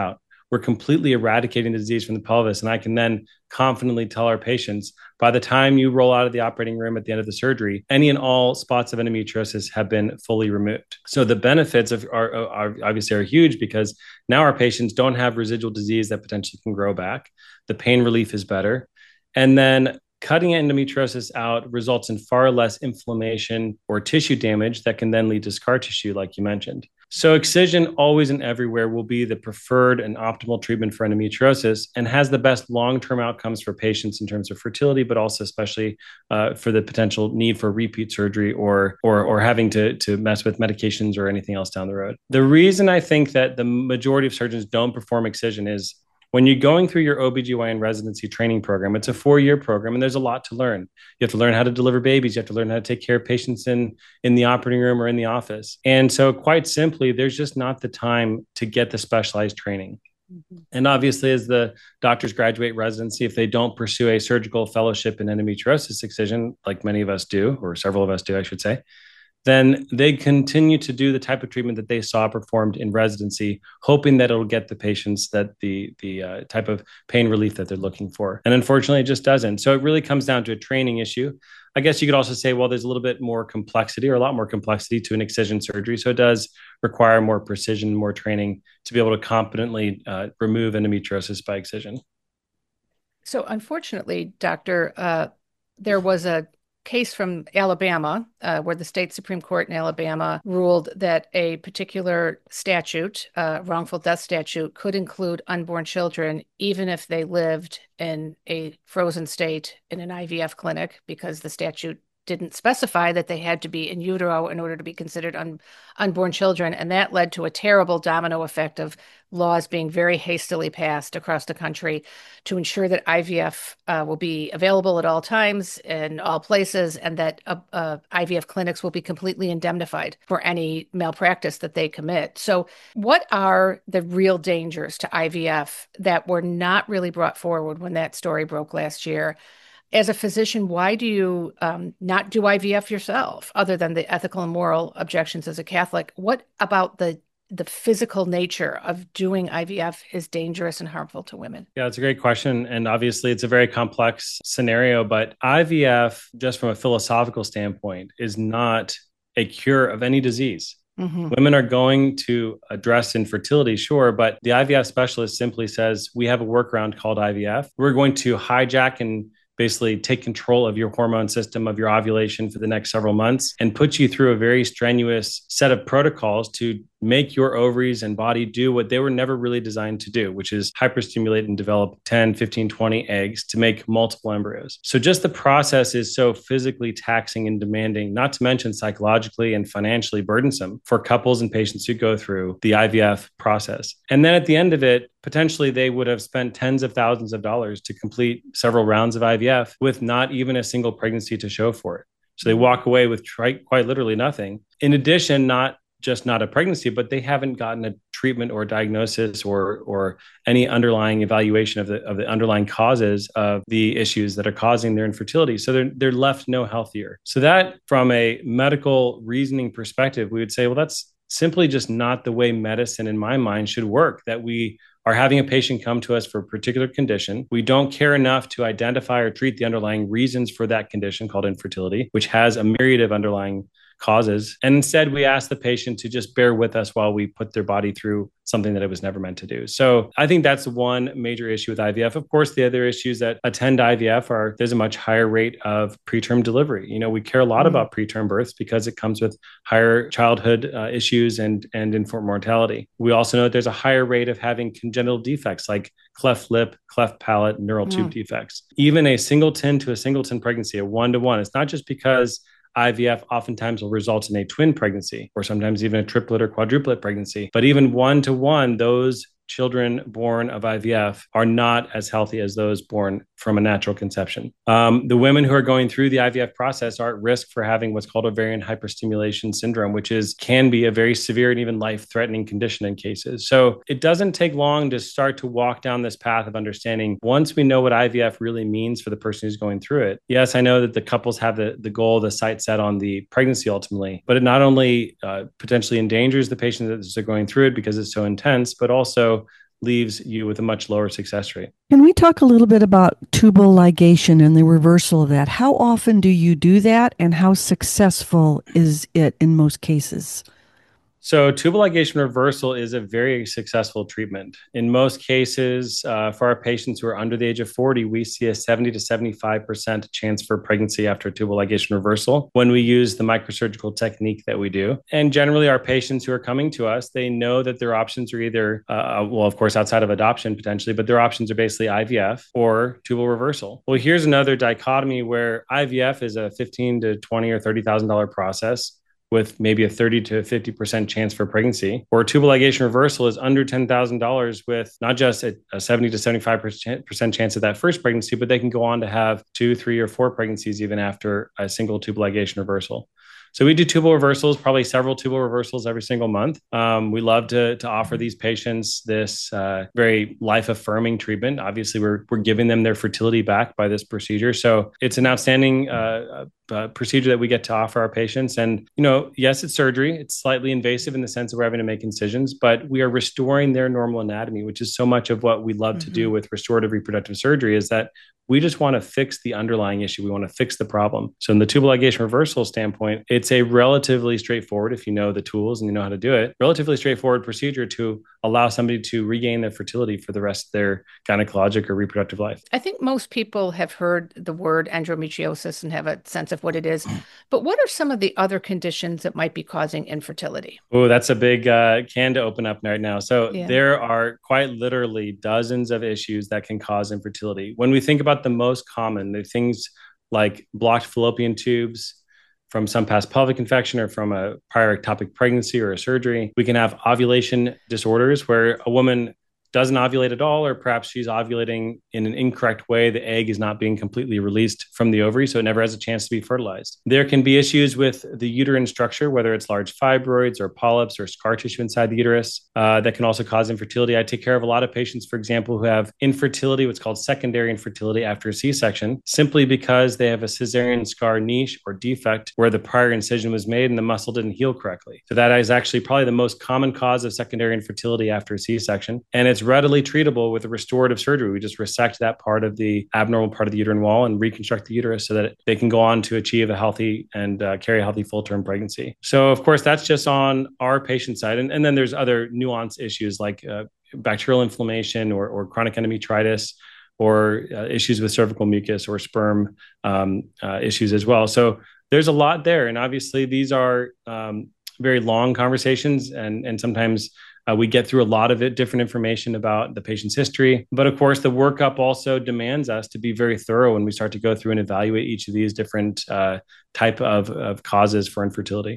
we're completely eradicating the disease from the pelvis. And I can then confidently tell our patients, by the time you roll out of the operating room at the end of the surgery, any and all spots of endometriosis have been fully removed. So the benefits of are, are obviously are huge, because now our patients don't have residual disease that potentially can grow back. The pain relief is better. And then cutting endometriosis out results in far less inflammation or tissue damage that can then lead to scar tissue, like you mentioned. So excision always and everywhere will be the preferred and optimal treatment for endometriosis, and has the best long-term outcomes for patients in terms of fertility, but also especially uh, for the potential need for repeat surgery or, or, or having to, to mess with medications or anything else down the road. The reason I think that the majority of surgeons don't perform excision is when you're going through your O B G Y N residency training program, it's a four-year program, and there's a lot to learn. You have to learn how to deliver babies. You have to learn how to take care of patients in, in the operating room or in the office. And so quite simply, there's just not the time to get the specialized training. Mm-hmm. And obviously, as the doctors graduate residency, if they don't pursue a surgical fellowship in endometriosis excision, like many of us do, or several of us do, I should say, then they continue to do the type of treatment that they saw performed in residency, hoping that it'll get the patients that the the uh, type of pain relief that they're looking for. And unfortunately, it just doesn't. So it really comes down to a training issue. I guess you could also say, well, there's a little bit more complexity or a lot more complexity to an excision surgery. So it does require more precision, more training to be able to competently uh, remove endometriosis by excision. So unfortunately, doctor, uh, there was a case from Alabama, uh, where the state Supreme Court in Alabama ruled that a particular statute, uh, wrongful death statute, could include unborn children, even if they lived in a frozen state in an I V F clinic, because the statute didn't specify that they had to be in utero in order to be considered un- unborn children. And that led to a terrible domino effect of laws being very hastily passed across the country to ensure that I V F uh, will be available at all times in all places, and that uh, uh, I V F clinics will be completely indemnified for any malpractice that they commit. So what are the real dangers to I V F that were not really brought forward when that story broke last year? As a physician, why do you um, not do I V F yourself, other than the ethical and moral objections as a Catholic? What about the the physical nature of doing I V F is dangerous and harmful to women? Yeah, it's a great question. And obviously, it's a very complex scenario. But I V F, just from a philosophical standpoint, is not a cure of any disease. Mm-hmm. Women are going to address infertility, sure, but the I V F specialist simply says, we have a workaround called I V F. We're going to hijack and basically take control of your hormone system, of your ovulation for the next several months, and put you through a very strenuous set of protocols to make your ovaries and body do what they were never really designed to do, which is hyperstimulate and develop ten, fifteen, twenty eggs to make multiple embryos. So just the process is so physically taxing and demanding, not to mention psychologically and financially burdensome for couples and patients who go through the I V F process. And then at the end of it, potentially they would have spent tens of thousands of dollars to complete several rounds of I V F with not even a single pregnancy to show for it. So they walk away with tri- quite literally nothing. In addition, not just not a pregnancy, but they haven't gotten a treatment or diagnosis or or any underlying evaluation of the of the underlying causes of the issues that are causing their infertility. So they're they're left no healthier. So that, from a medical reasoning perspective, we would say, well, that's simply just not the way medicine, in my mind, should work. That we are having a patient come to us for a particular condition. We don't care enough to identify or treat the underlying reasons for that condition called infertility, which has a myriad of underlying causes. And instead, we ask the patient to just bear with us while we put their body through something that it was never meant to do. So I think that's one major issue with I V F. Of course, the other issues that attend I V F are there's a much higher rate of preterm delivery. You know, we care a lot mm-hmm. about preterm births because it comes with higher childhood uh, issues and, and infant mortality. We also know that there's a higher rate of having congenital defects like cleft lip, cleft palate, neural mm-hmm. tube defects. Even a singleton to a singleton pregnancy, a one-to-one, it's not just because I V F oftentimes will result in a twin pregnancy or sometimes even a triplet or quadruplet pregnancy. But even one-to-one, those children born of I V F are not as healthy as those born from a natural conception. Um, the women who are going through the I V F process are at risk for having what's called ovarian hyperstimulation syndrome, which is can be a very severe and even life-threatening condition in cases. So it doesn't take long to start to walk down this path of understanding. Once we know what I V F really means for the person who's going through it, yes, I know that the couples have the, the goal, the sight set on the pregnancy ultimately, but it not only uh, potentially endangers the patient that is going through it because it's so intense, but also leaves you with a much lower success rate. Can we talk a little bit about tubal ligation and the reversal of that? How often do you do that, and how successful is it in most cases? So tubal ligation reversal is a very successful treatment. In most cases, uh, for our patients who are under the age of forty, we see a seventy to seventy-five percent chance for pregnancy after tubal ligation reversal when we use the microsurgical technique that we do. And generally, our patients who are coming to us, they know that their options are either, uh, well, of course, outside of adoption potentially, but their options are basically I V F or tubal reversal. Well, here's another dichotomy where I V F is a fifteen to twenty or thirty thousand dollar process with maybe a thirty to fifty percent chance for pregnancy, or tubal ligation reversal is under ten thousand dollars with not just a, a seventy to seventy-five percent chance of that first pregnancy, but they can go on to have two, three, or four pregnancies even after a single tubal ligation reversal. So we do tubal reversals, probably several tubal reversals every single month. Um, we love to, to offer these patients this uh, very life-affirming treatment. Obviously, we're, we're giving them their fertility back by this procedure. So it's an outstanding uh, uh, procedure that we get to offer our patients. And, you know, yes, it's surgery. It's slightly invasive in the sense that we're having to make incisions, but we are restoring their normal anatomy, which is so much of what we love mm-hmm. to do with restorative reproductive surgery, is that we just want to fix the underlying issue. We want to fix the problem. So in the tubal ligation reversal standpoint, it's a relatively straightforward, if you know the tools and you know how to do it, relatively straightforward procedure to allow somebody to regain their fertility for the rest of their gynecologic or reproductive life. I think most people have heard the word endometriosis and have a sense of what it is. But what are some of the other conditions that might be causing infertility? Oh, that's a big uh, can to open up right now. So Yeah. there are quite literally dozens of issues that can cause infertility. When we think about the most common, they're things like blocked fallopian tubes from some past pelvic infection or from a prior ectopic pregnancy or a surgery. We can have ovulation disorders where a woman doesn't ovulate at all, or perhaps she's ovulating in an incorrect way. The egg is not being completely released from the ovary, so it never has a chance to be fertilized. There can be issues with the uterine structure, whether it's large fibroids or polyps or scar tissue inside the uterus, uh, that can also cause infertility. I take care of a lot of patients, for example, who have infertility, what's called secondary infertility after a C-section, simply because they have a cesarean scar niche or defect where the prior incision was made and the muscle didn't heal correctly. So that is actually probably the most common cause of secondary infertility after a C-section. And it's readily treatable with a restorative surgery. We just resect that part of the abnormal part of the uterine wall and reconstruct the uterus so that they can go on to achieve a healthy and uh, carry a healthy full-term pregnancy. So, of course, that's just on our patient side. And, and then there's other nuanced issues like uh, bacterial inflammation or, or chronic endometritis, or uh, issues with cervical mucus or sperm um, uh, issues as well. So there's a lot there. And obviously, these are um, very long conversations, and, and sometimes Uh, we get through a lot of it, different information about the patient's history. But of course, the workup also demands us to be very thorough when we start to go through and evaluate each of these different uh, type of, of causes for infertility.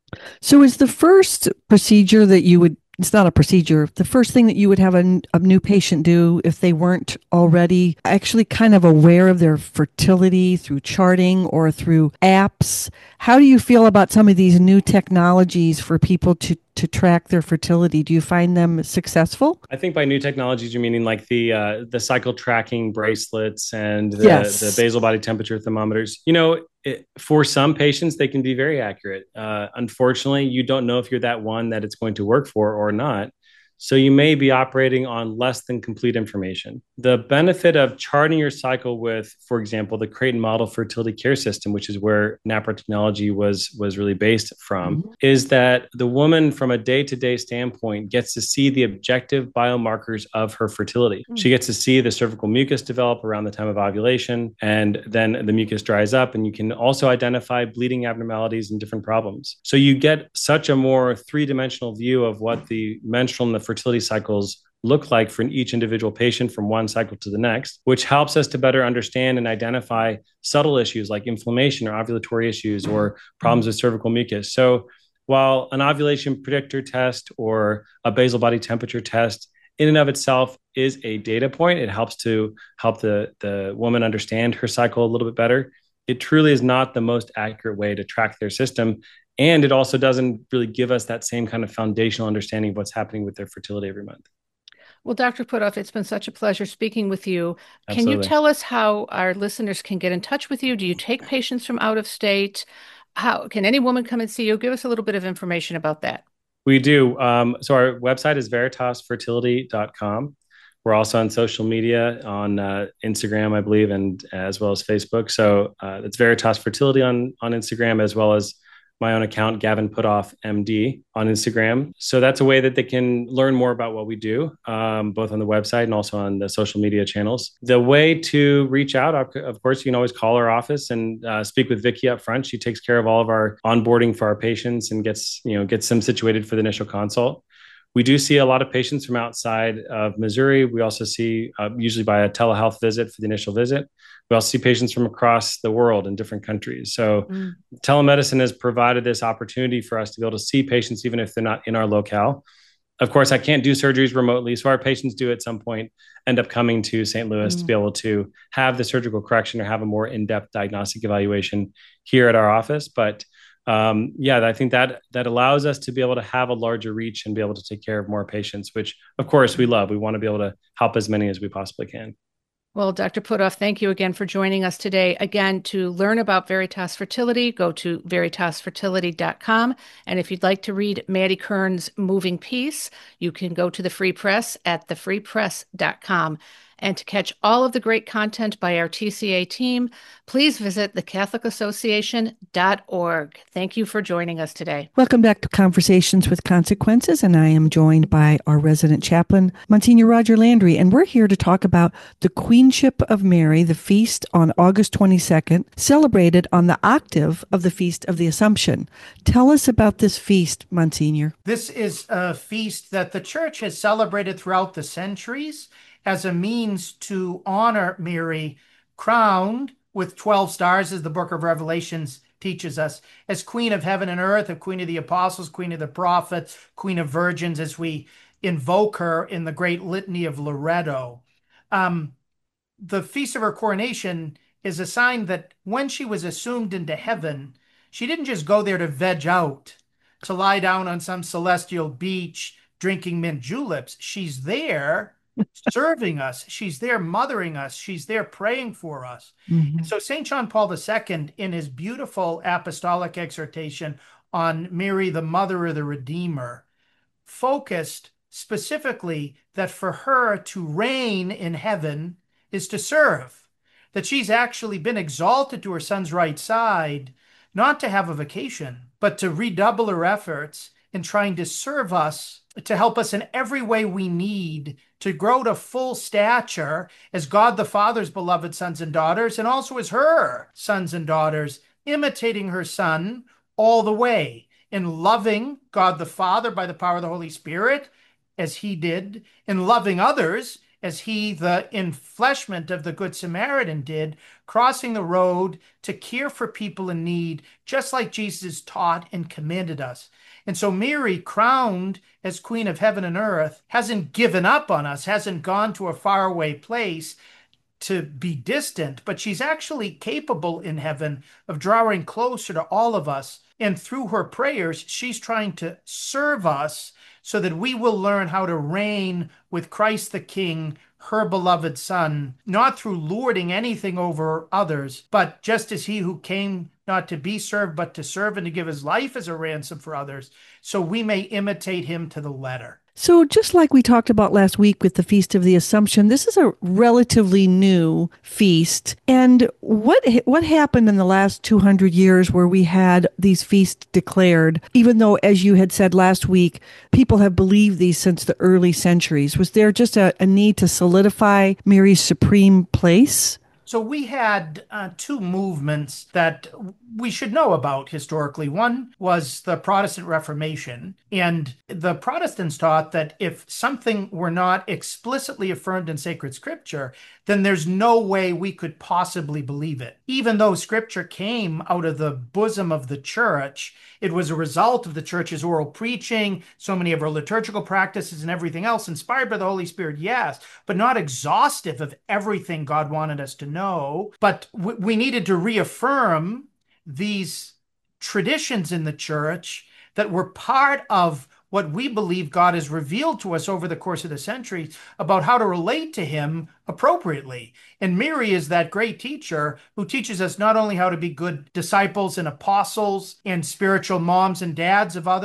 So is the first procedure that you would, it's not a procedure, the first thing that you would have a, a new patient do if they weren't already actually kind of aware of their fertility through charting or through apps? How do you feel about some of these new technologies for people to to track their fertility? Do you find them successful? I think by new technologies, you're meaning like the uh, the cycle tracking bracelets and the, Yes. the basal body temperature thermometers. You know, it, for some patients, they can be very accurate. Uh, unfortunately, you don't know if you're that one that it's going to work for or not. So you may be operating on less than complete information. The benefit of charting your cycle with, for example, the Creighton Model Fertility Care System, which is where NAPRA technology was, was really based from, mm-hmm. is that the woman from a day-to-day standpoint gets to see the objective biomarkers of her fertility. Mm-hmm. She gets to see the cervical mucus develop around the time of ovulation, and then the mucus dries up, and you can also identify bleeding abnormalities and different problems. So you get such a more three-dimensional view of what the menstrual and the fertility cycles look like for each individual patient from one cycle to the next, which helps us to better understand and identify subtle issues like inflammation or ovulatory issues or problems with cervical mucus. So while an ovulation predictor test or a basal body temperature test in and of itself is a data point, it helps to help the, the woman understand her cycle a little bit better. It truly is not the most accurate way to track their system. And it also doesn't really give us that same kind of foundational understanding of what's happening with their fertility every month. Well, Doctor Puthoff, it's been such a pleasure speaking with you. Absolutely. Can you tell us how our listeners can get in touch with you? Do you take patients from out of state? How can any woman come and see you? Give us a little bit of information about that. We do. Um, so our website is veritas fertility dot com. We're also on social media on uh, Instagram, I believe, and as well as Facebook. So uh, it's Veritas Fertility on on Instagram, as well as my own account, Gavin Putoff M D, on Instagram. So that's a way that they can learn more about what we do, um, both on the website and also on the social media channels. The way to reach out, of course, you can always call our office and uh, speak with Vicky up front. She takes care of all of our onboarding for our patients and gets, you know, gets them situated for the initial consult. We do see a lot of patients from outside of Missouri. We also see, uh, usually by a telehealth visit for the initial visit. We also see patients from across the world in different countries. So mm. telemedicine has provided this opportunity for us to be able to see patients even if they're not in our locale. Of course, I can't do surgeries remotely, so our patients do at some point end up coming to Saint Louis mm. to be able to have the surgical correction or have a more in-depth diagnostic evaluation here at our office. But Um, yeah, I think that that allows us to be able to have a larger reach and be able to take care of more patients, which of course we love. We want to be able to help as many as we possibly can. Well, Doctor Putoff, thank you again for joining us today. Again, to learn about Veritas Fertility, go to veritas fertility dot com. And if you'd like to read Maddie Kern's moving piece, you can go to the Free Press at the free press dot com. And to catch all of the great content by our T C A team, please visit the catholic association dot org. Thank you for joining us today. Welcome back to Conversations with Consequences, and I am joined by our resident chaplain, Monsignor Roger Landry, and we're here to talk about the Queenship of Mary, the feast on August twenty-second, celebrated on the octave of the Feast of the Assumption. Tell us about this feast, Monsignor. This is a feast that the Church has celebrated throughout the centuries as a means to honor Mary, crowned with twelve stars, as the book of Revelations teaches us, as Queen of heaven and earth, a Queen of the apostles, Queen of the prophets, Queen of virgins, as we invoke her in the great litany of Loretto. Um, the Feast of her coronation is a sign that when she was assumed into heaven, she didn't just go there to veg out, to lie down on some celestial beach drinking mint juleps. She's there serving us. She's there mothering us. She's there praying for us. Mm-hmm. And so Saint John Paul the Second, in his beautiful apostolic exhortation on Mary, the mother of the Redeemer, focused specifically that for her to reign in heaven is to serve, that she's actually been exalted to her son's right side, not to have a vacation, but to redouble her efforts in trying to serve us, to help us in every way we need to grow to full stature as God the Father's beloved sons and daughters, and also as her sons and daughters, imitating her Son all the way in loving God the Father by the power of the Holy Spirit, as he did, in loving others, as he, the enfleshment of the Good Samaritan, did, crossing the road to care for people in need, just like Jesus taught and commanded us. And so Mary, crowned as Queen of heaven and earth, hasn't given up on us, hasn't gone to a faraway place to be distant, but she's actually capable in heaven of drawing closer to all of us. And through her prayers, she's trying to serve us so that we will learn how to reign with Christ the King, her beloved Son, not through lording anything over others, but just as he who came not to be served, but to serve and to give his life as a ransom for others, so we may imitate him to the letter. So just like we talked about last week with the Feast of the Assumption, this is a relatively new feast. And what what happened in the last two hundred years where we had these feasts declared, even though, as you had said last week, people have believed these since the early centuries? Was there just a, a need to solidify Mary's supreme place? So we had uh, two movements that we should know about historically. One was the Protestant Reformation, and the Protestants taught that if something were not explicitly affirmed in sacred scripture, then there's no way we could possibly believe it. Even though scripture came out of the bosom of the church, it was a result of the church's oral preaching, so many of our liturgical practices and everything else, inspired by the Holy Spirit, yes, but not exhaustive of everything God wanted us to know. But we needed to reaffirm these traditions in the church that were part of what we believe God has revealed to us over the course of the centuries about how to relate to him appropriately. And Mary is that great teacher who teaches us not only how to be good disciples and apostles and spiritual moms and dads of others,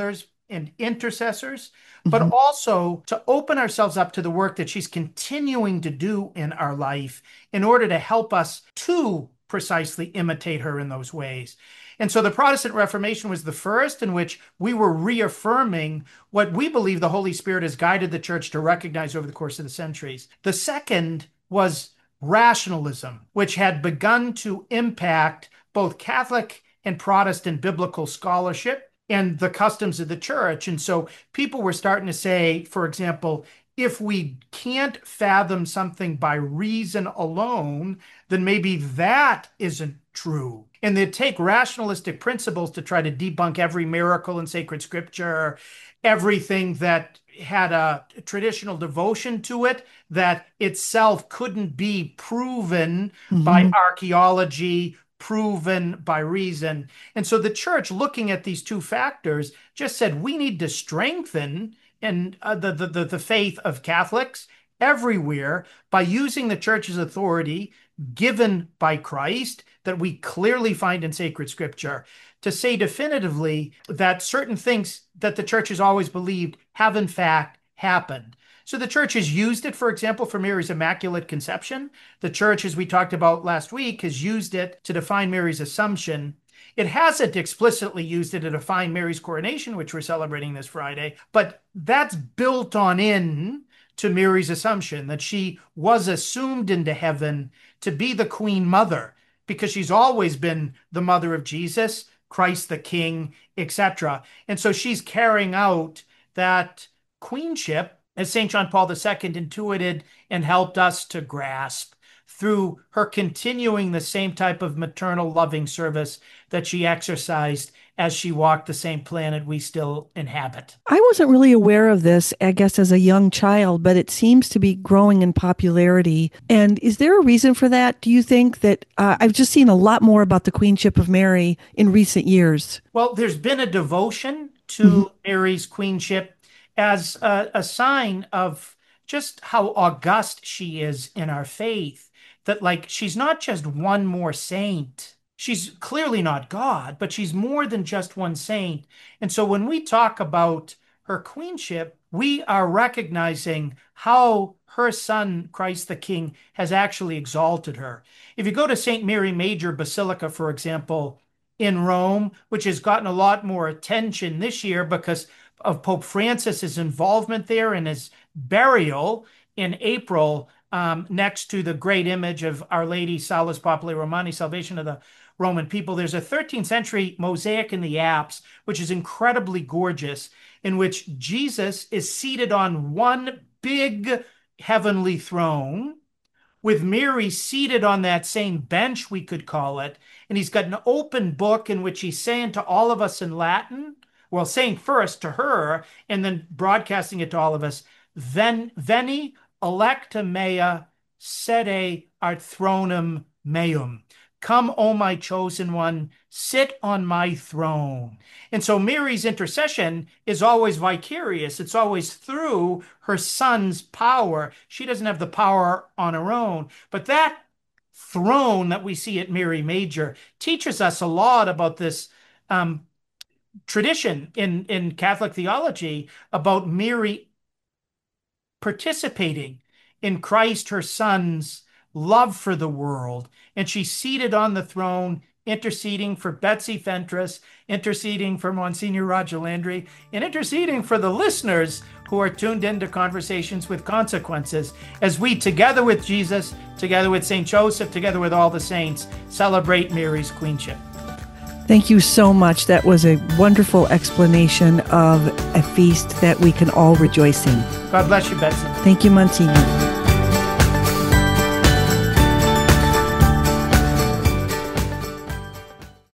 and intercessors, but mm-hmm. also to open ourselves up to the work that she's continuing to do in our life in order to help us to precisely imitate her in those ways. And so the Protestant Reformation was the first in which we were reaffirming what we believe the Holy Spirit has guided the church to recognize over the course of the centuries. The second was rationalism, which had begun to impact both Catholic and Protestant biblical scholarship and the customs of the church. And so people were starting to say, for example, if we can't fathom something by reason alone, then maybe that isn't true. And they take rationalistic principles to try to debunk every miracle in sacred scripture, everything that had a traditional devotion to it that itself couldn't be proven mm-hmm. by archaeology, proven by reason. And so the church, looking at these two factors, just said we need to strengthen in uh, the, the, the, the faith of Catholics everywhere by using the church's authority given by Christ that we clearly find in sacred scripture to say definitively that certain things that the church has always believed have in fact happened. So the church has used it, for example, for Mary's Immaculate Conception. The church, as we talked about last week, has used it to define Mary's Assumption. It hasn't explicitly used it to define Mary's coronation, which we're celebrating this Friday, but that's built on in to Mary's Assumption, that she was assumed into heaven to be the Queen Mother, because she's always been the mother of Jesus, Christ the King, et cetera. And so she's carrying out that queenship, as Saint John Paul the Second intuited and helped us to grasp through her continuing the same type of maternal loving service that she exercised as she walked the same planet we still inhabit. I wasn't really aware of this, I guess, as a young child, but it seems to be growing in popularity. And is there a reason for that? Do you think that uh, I've just seen a lot more about the Queenship of Mary in recent years? Well, there's been a devotion to mm-hmm. Mary's queenship as a, a sign of just how august she is in our faith. That, like, she's not just one more saint. She's clearly not God, but she's more than just one saint. And so when we talk about her queenship, we are recognizing how her son, Christ the King, has actually exalted her. If you go to Saint Mary Major Basilica, for example, in Rome, which has gotten a lot more attention this year because of Pope Francis's involvement there and his burial in April, Um, next to the great image of Our Lady Salus Populi Romani, salvation of the Roman people. There's a thirteenth century mosaic in the apse, which is incredibly gorgeous, in which Jesus is seated on one big heavenly throne, with Mary seated on that same bench, we could call it. And he's got an open book in which he's saying to all of us in Latin, well, saying first to her, and then broadcasting it to all of us, Ven, Veni, electa mea, sede art thronum meum. Come, O my chosen one, sit on my throne. And so Mary's intercession is always vicarious. It's always through her son's power. She doesn't have the power on her own. But that throne that we see at Mary Major teaches us a lot about this um, tradition in, in Catholic theology about Mary participating in Christ, her son's love for the world. And she's seated on the throne, interceding for Betsy Fentress, interceding for Monsignor Roger Landry, and interceding for the listeners who are tuned into Conversations with Consequences as we, together with Jesus, together with Saint Joseph, together with all the saints, celebrate Mary's queenship. Thank you so much. That was a wonderful explanation of a feast that we can all rejoice in. God bless you, Betsy. Thank you, Monsignor.